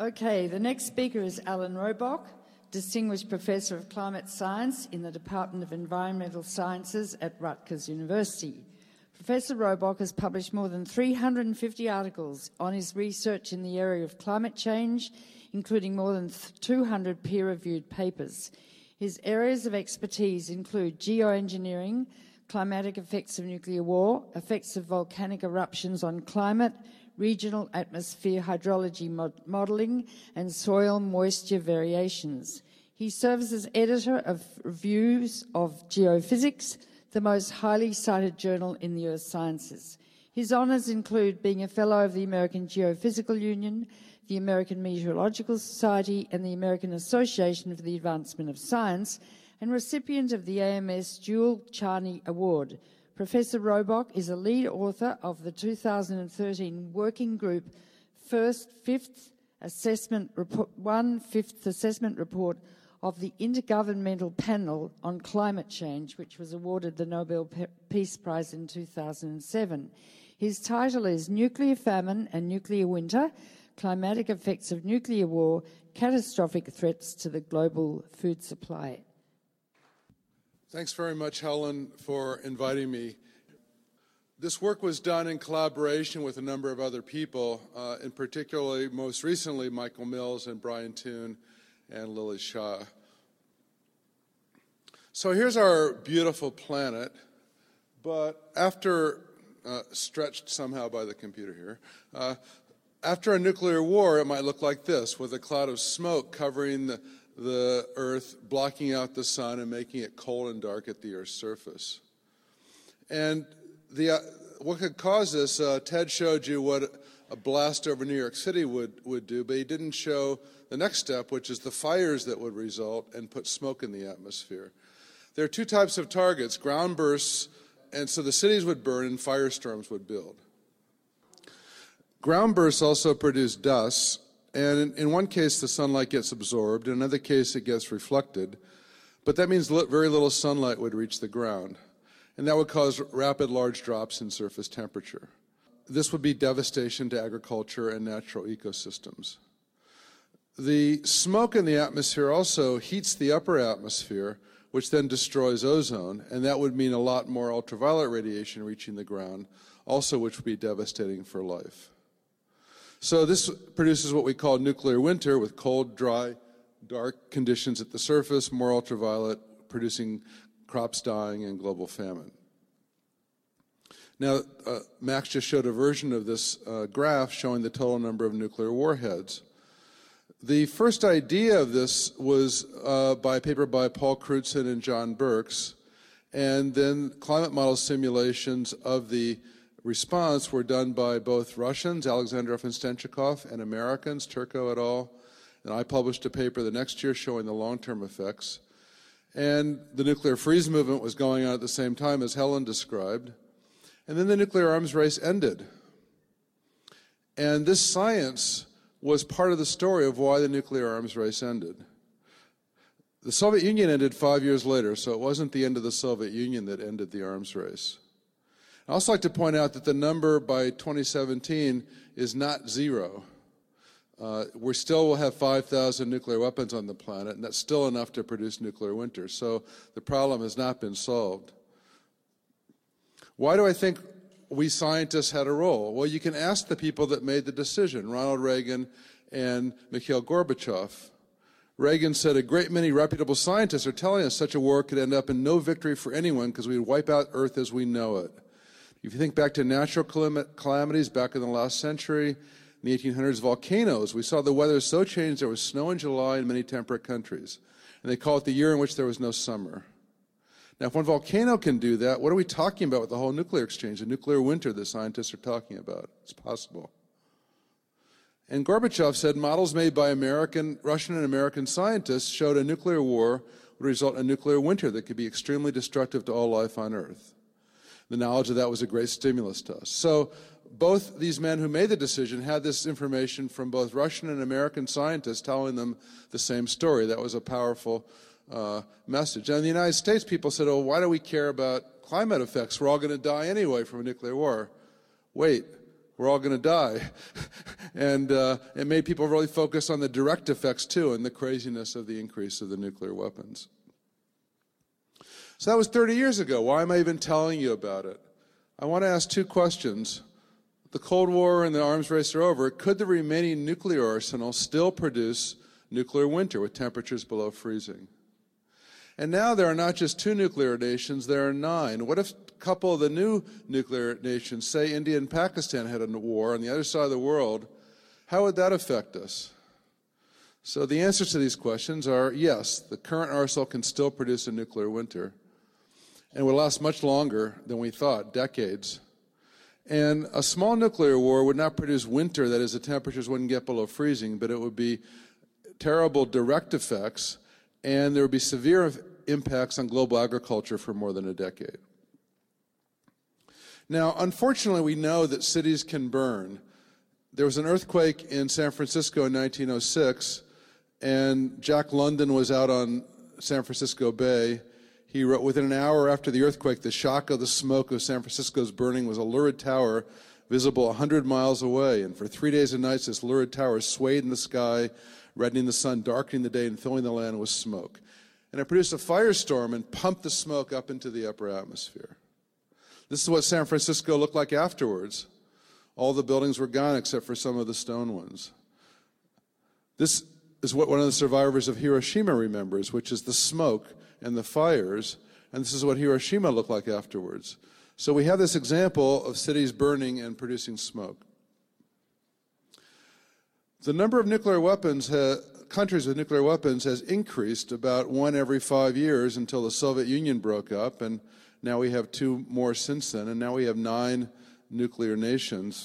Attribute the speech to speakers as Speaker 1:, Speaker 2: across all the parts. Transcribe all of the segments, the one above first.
Speaker 1: Okay, the next speaker is Alan Robock, Distinguished Professor of Climate Science in the Department of Environmental Sciences at Rutgers University. Professor Robock has published more than 350 articles on his research in the area of climate change, including more than 200 peer-reviewed papers. His areas of expertise include geoengineering, climatic effects of nuclear war, effects of volcanic eruptions on climate, regional atmosphere hydrology modelling, and soil moisture variations. He serves as editor of Reviews of Geophysics, the most highly cited journal in the earth sciences. His honours include being a Fellow of the American Geophysical Union, the American Meteorological Society, and the American Association for the Advancement of Science, and recipient of the AMS Jewel Charney Award. Professor Robock is a lead author of the 2013 Working Group Fifth Assessment Report of the Intergovernmental Panel on Climate Change, which was awarded the Nobel Peace Prize in 2007. His title is Nuclear Famine and Nuclear Winter, Climatic Effects of Nuclear War, Catastrophic Threats to the Global Food Supply.
Speaker 2: Thanks very much, Helen, for inviting me. This work was done in collaboration with a number of other people, and particularly, most recently, Michael Mills and Brian Toon and Lily Shaw. So here's our beautiful planet, but after, stretched somehow by the computer here, after a nuclear war, it might look like this, with a cloud of smoke covering the Earth, blocking out the sun and making it cold and dark at the Earth's surface. And what could cause this, Ted showed you what a blast over New York City would do, but he didn't show the next step, which is the fires that would result and put smoke in the atmosphere. There are two types of targets, ground bursts, and so the cities would burn and firestorms would build. Ground bursts also produce dust, and in one case the sunlight gets absorbed, in another case it gets reflected, but that means very little sunlight would reach the ground, and that would cause rapid large drops in surface temperature. This would be devastation to agriculture and natural ecosystems. The smoke in the atmosphere also heats the upper atmosphere, which then destroys ozone, and that would mean a lot more ultraviolet radiation reaching the ground, also which would be devastating for life. So this produces what we call nuclear winter, with cold, dry, dark conditions at the surface, more ultraviolet, producing crops dying and global famine. Now, Max just showed a version of this graph showing the total number of nuclear warheads. The first idea of this was by a paper by Paul Crutzen and John Birks, and then climate model simulations of the response were done by both Russians, Alexandrov and Stenchikov, and Americans, Turco et al. And I published a paper the next year showing the long-term effects. And the nuclear freeze movement was going on at the same time, as Helen described. And then the nuclear arms race ended. And this science was part of the story of why the nuclear arms race ended. The Soviet Union ended 5 years later, so it wasn't the end of the Soviet Union that ended the arms race. I'd also like to point out that the number by 2017 is not zero. We still will have 5,000 nuclear weapons on the planet, and that's still enough to produce nuclear winter. So the problem has not been solved. Why do I think we scientists had a role? Well, you can ask the people that made the decision, Ronald Reagan and Mikhail Gorbachev. Reagan said, a great many reputable scientists are telling us such a war could end up in no victory for anyone because we would wipe out Earth as we know it. If you think back to natural calamities back in the last century, in the 1800s, volcanoes, we saw the weather so change there was snow in July in many temperate countries. And they call it the year in which there was no summer. Now, if one volcano can do that, what are we talking about with the whole nuclear exchange, the nuclear winter that scientists are talking about? It's possible. And Gorbachev said models made by Russian and American scientists showed a nuclear war would result in a nuclear winter that could be extremely destructive to all life on Earth. The knowledge of that was a great stimulus to us. So both these men who made the decision had this information from both Russian and American scientists telling them the same story. That was a powerful message. And in the United States, people said, oh, why do we care about climate effects? We're all going to die anyway from a nuclear war. Wait, we're all going to die. And it made people really focus on the direct effects, too, and the craziness of the increase of the nuclear weapons. So that was 30 years ago. Why am I even telling you about it? I want to ask two questions. The Cold War and the arms race are over. Could the remaining nuclear arsenal still produce nuclear winter with temperatures below freezing? And now there are not just 2 nuclear nations, there are 9. What if a couple of the new nuclear nations, say India and Pakistan, had a war on the other side of the world? How would that affect us? So the answers to these questions are yes, the current arsenal can still produce a nuclear winter, and will last much longer than we thought, decades. And a small nuclear war would not produce winter, that is, the temperatures wouldn't get below freezing, but it would be terrible direct effects, and there would be severe impacts on global agriculture for more than a decade. Now, unfortunately, we know that cities can burn. There was an earthquake in San Francisco in 1906, and Jack London was out on San Francisco Bay. He wrote, within an hour after the earthquake, the shock of the smoke of San Francisco's burning was a lurid tower visible 100 miles away. And for 3 days and nights, this lurid tower swayed in the sky, reddening the sun, darkening the day, and filling the land with smoke. And it produced a firestorm and pumped the smoke up into the upper atmosphere. This is what San Francisco looked like afterwards. All the buildings were gone except for some of the stone ones. This is what one of the survivors of Hiroshima remembers, which is the smoke and the fires, and this is what Hiroshima looked like afterwards. So we have this example of cities burning and producing smoke. The number of nuclear weapons, countries with nuclear weapons, has increased about 1 every 5 years until the Soviet Union broke up, and now we have 2 more since then, and now we have 9 nuclear nations.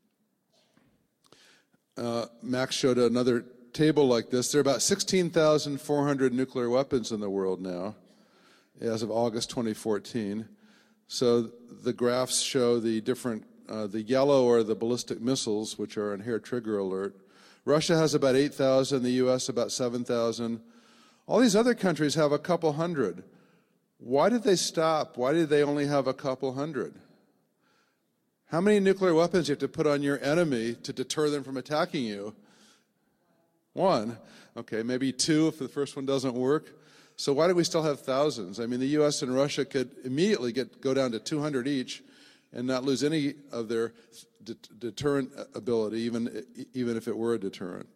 Speaker 2: Max showed another table like this. There are about 16,400 nuclear weapons in the world now, as of August 2014. So the graphs show the different, the yellow are the ballistic missiles, which are on hair trigger alert. Russia has about 8,000, the U.S. about 7,000. All these other countries have a couple hundred. Why did they stop? Why did they only have a couple hundred? How many nuclear weapons do you have to put on your enemy to deter them from attacking you? 1. Okay, maybe 2 if the first one doesn't work. So why do we still have thousands? I mean, the U.S. and Russia could immediately go down to 200 each and not lose any of their deterrent ability, even if it were a deterrent.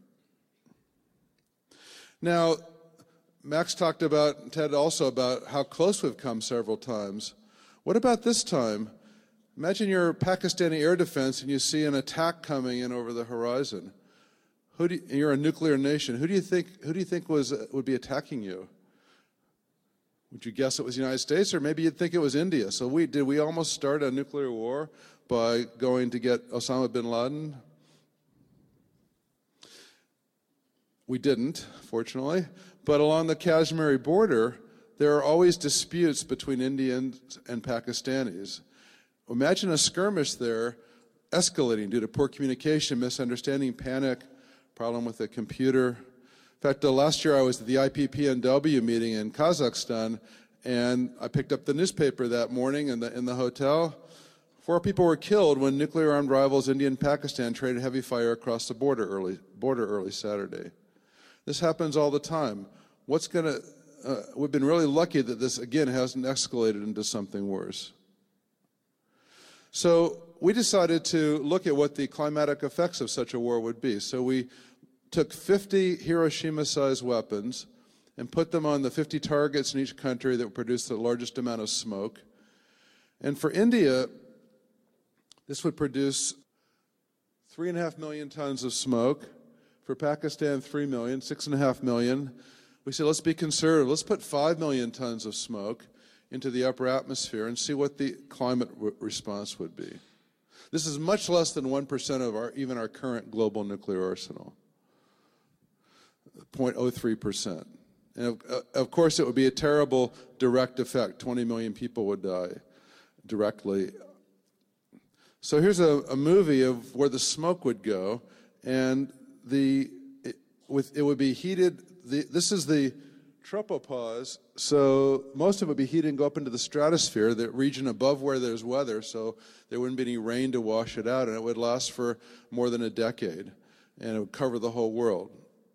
Speaker 2: Now, Max talked about, Ted also, about how close we've come several times. What about this time? Imagine you're Pakistani air defense and you see an attack coming in over the horizon. You're a nuclear nation. Who do you think would be attacking you? Would you guess it was the United States, or maybe you'd think it was India? So did we almost start a nuclear war by going to get Osama bin Laden? We didn't, fortunately. But along the Kashmiri border, there are always disputes between Indians and Pakistanis. Imagine a skirmish there escalating due to poor communication, misunderstanding, panic, problem with the computer. In fact, last year I was at the IPPNW meeting in Kazakhstan, and I picked up the newspaper that morning in the hotel. 4 people were killed when nuclear-armed rivals India and Pakistan traded heavy fire across the border early Saturday. This happens all the time. We've been really lucky that this, again, hasn't escalated into something worse. So we decided to look at what the climatic effects of such a war would be. So we took 50 Hiroshima-sized weapons and put them on the 50 targets in each country that would produce the largest amount of smoke. And for India, this would produce 3.5 million tons of smoke. For Pakistan, 3 million, 6.5 million. We said, let's be conservative. Let's put 5 million tons of smoke into the upper atmosphere and see what the climate response would be. This is much less than 1% of even our current global nuclear arsenal. 0.03%. And of course, it would be a terrible direct effect. 20 million people would die directly. So here's a movie of where the smoke would go, and it would be heated. This is the tropopause, so most of it would be heated and go up into the stratosphere, the region above where there's weather, so there wouldn't be any rain to wash it out, and it would last for more than a decade, and it would cover the whole world.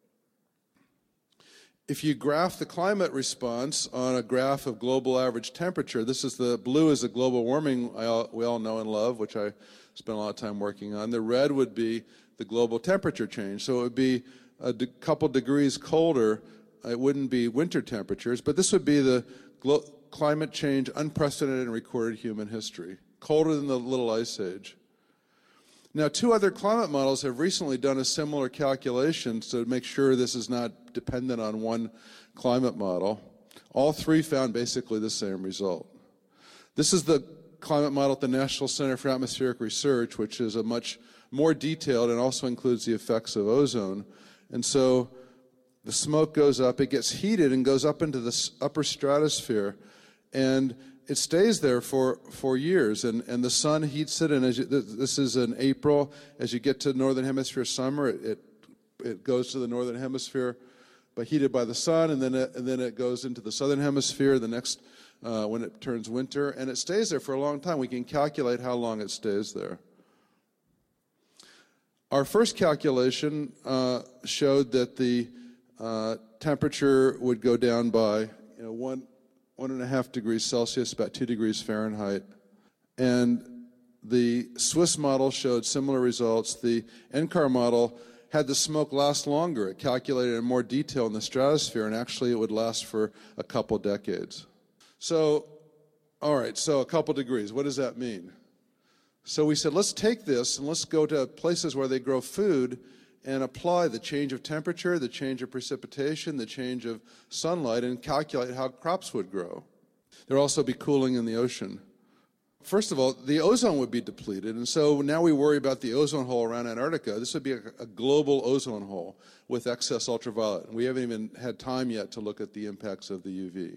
Speaker 2: If you graph the climate response on a graph of global average temperature, this is the blue is the global warming we all know and love, which I spent a lot of time working on. The red would be the global temperature change. So it would be a couple degrees colder. It wouldn't be winter temperatures, but this would be the climate change unprecedented in recorded human history, colder than the Little Ice Age. Now, 2 other climate models have recently done a similar calculation to make sure this is not dependent on one climate model. All 3 found basically the same result. This is the climate model at the National Center for Atmospheric Research, which is a much more detailed and also includes the effects of ozone. And so the smoke goes up, it gets heated and goes up into the upper stratosphere, and it stays there for years, and the sun heats it, and this is in April. As you get to northern hemisphere summer, it goes to the northern hemisphere, but heated by the sun, and then it goes into the southern hemisphere the next when it turns winter, and it stays there for a long time. We can calculate how long it stays there. Our first calculation showed that the temperature would go down by 1.5 degrees Celsius, about 2 degrees Fahrenheit. And the Swiss model showed similar results. The NCAR model had the smoke last longer. It calculated in more detail in the stratosphere, and actually it would last for a couple decades. So, all right, so a couple degrees. What does that mean? So we said, let's take this and let's go to places where they grow food and apply the change of temperature, the change of precipitation, the change of sunlight, and calculate how crops would grow. There'll also be cooling in the ocean. First of all, the ozone would be depleted, and so now we worry about the ozone hole around Antarctica. This would be a global ozone hole with excess ultraviolet. We haven't even had time yet to look at the impacts of the UV.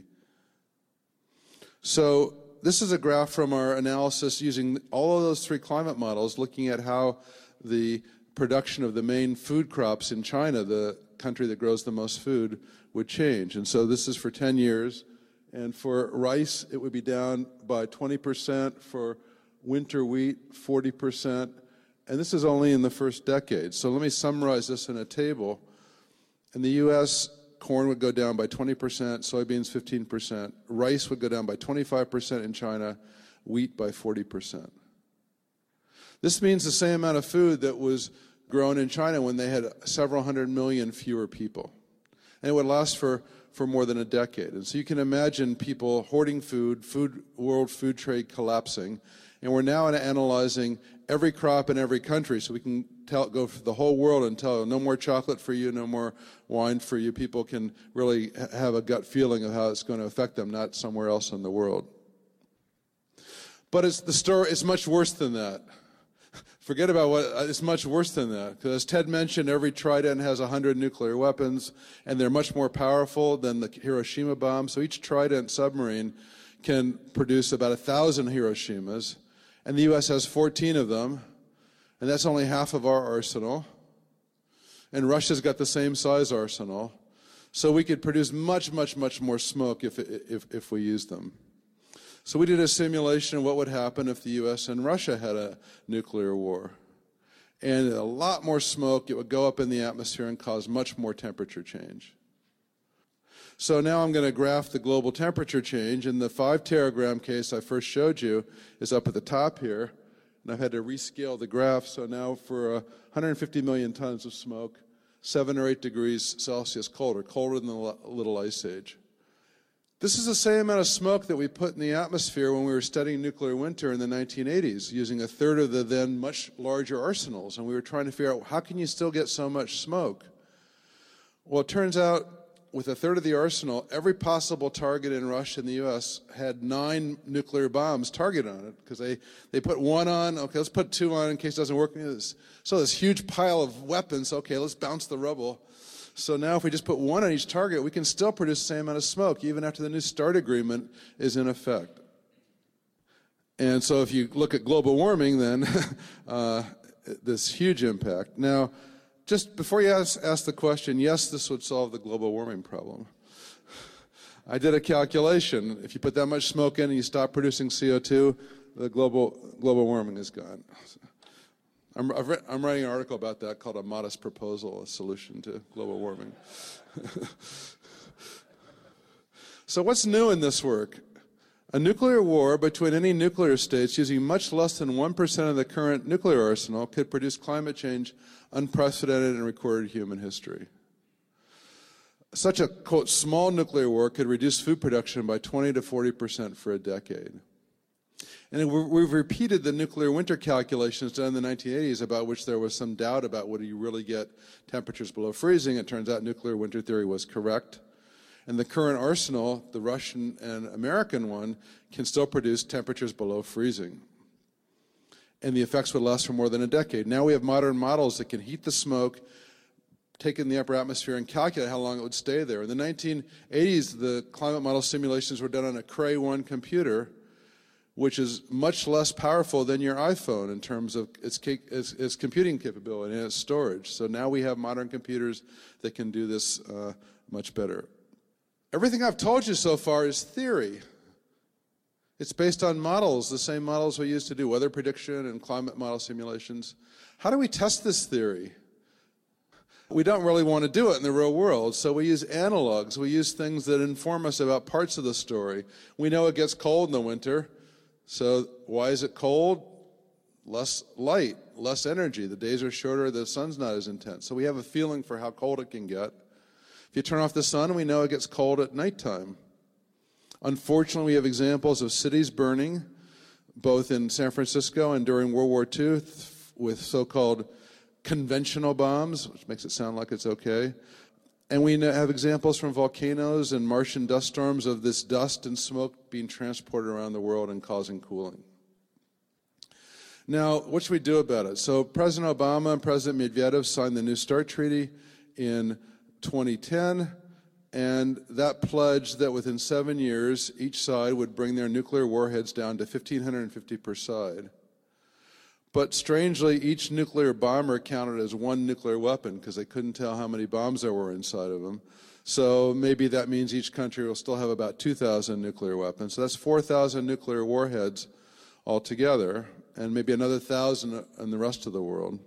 Speaker 2: So this is a graph from our analysis using all of those 3 climate models, looking at how the production of the main food crops in China, the country that grows the most food, would change. And so this is for 10 years. And for rice, it would be down by 20%. For winter wheat, 40%. And this is only in the first decade. So let me summarize this in a table. In the U.S., corn would go down by 20%, soybeans 15%. Rice would go down by 25% in China, wheat by 40%. This means the same amount of food that was grown in China when they had several hundred million fewer people. And it would last for more than a decade. And so you can imagine people hoarding food, world food trade collapsing. And we're now analyzing every crop in every country so we can go for the whole world and tell no more chocolate for you, no more wine for you. People can really have a gut feeling of how it's going to affect them, not somewhere else in the world. But it's much worse than that. Forget about it's much worse than that. Because as Ted mentioned, every Trident has 100 nuclear weapons, and they're much more powerful than the Hiroshima bomb. So each Trident submarine can produce about 1,000 Hiroshimas, and the U.S. has 14 of them, and that's only half of our arsenal. And Russia's got the same size arsenal. So we could produce much, much, much more smoke if we used them. So we did a simulation of what would happen if the U.S. and Russia had a nuclear war. And a lot more smoke, it would go up in the atmosphere and cause much more temperature change. So now I'm going to graph the global temperature change. And the 5 teragram case I first showed you is up at the top here. And I've had to rescale the graph. So now for 150 million tons of smoke, 7 or 8 degrees Celsius colder than the Little Ice Age. This is the same amount of smoke that we put in the atmosphere when we were studying nuclear winter in the 1980s, using a third of the then much larger arsenals. And we were trying to figure out, how can you still get so much smoke? Well, it turns out, with a third of the arsenal, every possible target in Russia and the U.S. had 9 nuclear bombs targeted on it, because they put 1 on, okay, let's put 2 on in case it doesn't work. So this huge pile of weapons, okay, let's bounce the rubble. So now if we just put 1 on each target, we can still produce the same amount of smoke, even after the New START agreement is in effect. And so if you look at global warming, then this huge impact. Now, just before you ask the question, yes, this would solve the global warming problem. I did a calculation. If you put that much smoke in and you stop producing CO2, the global warming is gone. I'm writing an article about that called A Modest Proposal, a solution to global warming. So what's new in this work? A nuclear war between any nuclear states using much less than 1% of the current nuclear arsenal could produce climate change unprecedented in recorded human history. Such a, quote, small nuclear war could reduce food production by 20 to 40% for a decade. And we've repeated the nuclear winter calculations done in the 1980s about which there was some doubt about would you really get temperatures below freezing. It turns out nuclear winter theory was correct. And the current arsenal, the Russian and American one, can still produce temperatures below freezing. And the effects would last for more than a decade. Now we have modern models that can heat the smoke, take in the upper atmosphere, and calculate how long it would stay there. In the 1980s, the climate model simulations were done on a Cray 1 computer, which is much less powerful than your iPhone in terms of its computing capability and its storage. So now we have modern computers that can do this much better. Everything I've told you so far is theory. It's based on models, the same models we use to do weather prediction and climate model simulations. How do we test this theory? We don't really want to do it in the real world, so we use analogs. We use things that inform us about parts of the story. We know it gets cold in the winter, so why is it cold? Less light, less energy. The days are shorter, the sun's not as intense. So we have a feeling for how cold it can get. If you turn off the sun, we know it gets cold at nighttime. Unfortunately, we have examples of cities burning, both in San Francisco and during World War II, with so-called conventional bombs, which makes it sound like it's okay. And we have examples from volcanoes and Martian dust storms of this dust and smoke being transported around the world and causing cooling. Now, what should we do about it? So President Obama and President Medvedev signed the New START Treaty in 2010, and that pledged that within 7 years, each side would bring their nuclear warheads down to 1,550 per side. But strangely, each nuclear bomber counted as one nuclear weapon because they couldn't tell how many bombs there were inside of them. So maybe that means each country will still have about 2,000 nuclear weapons. So that's 4,000 nuclear warheads altogether, and maybe another 1,000 in the rest of the world.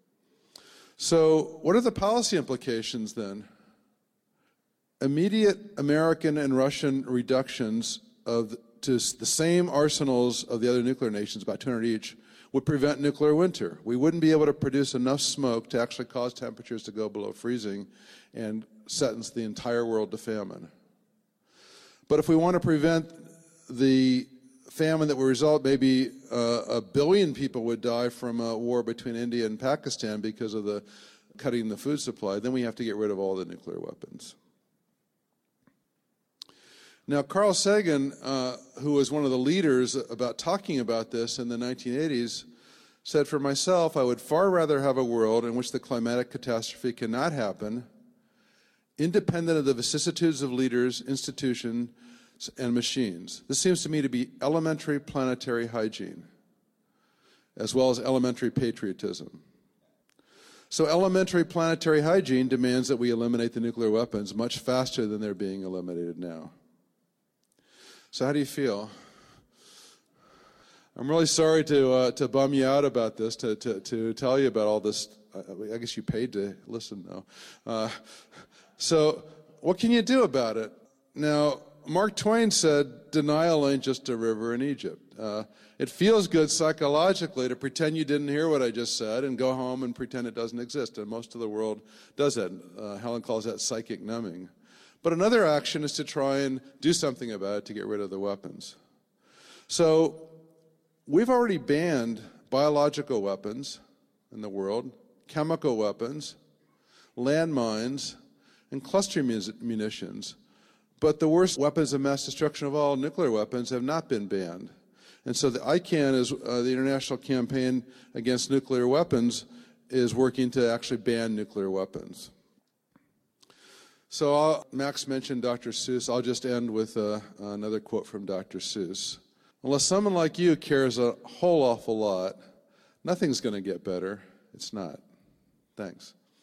Speaker 2: So what are the policy implications then? Immediate American and Russian reductions to the same arsenals of the other nuclear nations, about 200 each, would prevent nuclear winter. We wouldn't be able to produce enough smoke to actually cause temperatures to go below freezing and sentence the entire world to famine. But if we want to prevent the famine that would result, maybe 1 billion people would die from a war between India and Pakistan because of the cutting the food supply, then we have to get rid of all the nuclear weapons. Now, Carl Sagan, who was one of the leaders about talking about this in the 1980s, said, "For myself, I would far rather have a world in which the climatic catastrophe cannot happen, independent of the vicissitudes of leaders, institutions, and machines. This seems to me to be elementary planetary hygiene, as well as elementary patriotism. So elementary planetary hygiene demands that we eliminate the nuclear weapons much faster than they're being eliminated now." So how do you feel? I'm really sorry to bum you out about this, to tell you about all this. I guess you paid to listen, though. So what can you do about it? Now, Mark Twain said, denial ain't just a river in Egypt. It feels good psychologically to pretend you didn't hear what I just said and go home and pretend it doesn't exist. And most of the world does that. Helen calls that psychic numbing. But another action is to try and do something about it to get rid of the weapons. So we've already banned biological weapons in the world, chemical weapons, landmines, and cluster munitions. But the worst weapons of mass destruction of all, nuclear weapons, have not been banned. And so the ICAN, is the International Campaign Against Nuclear Weapons, is working to actually ban nuclear weapons. So Max mentioned Dr. Seuss. I'll just end with another quote from Dr. Seuss. Unless someone like you cares a whole awful lot, nothing's going to get better. It's not. Thanks.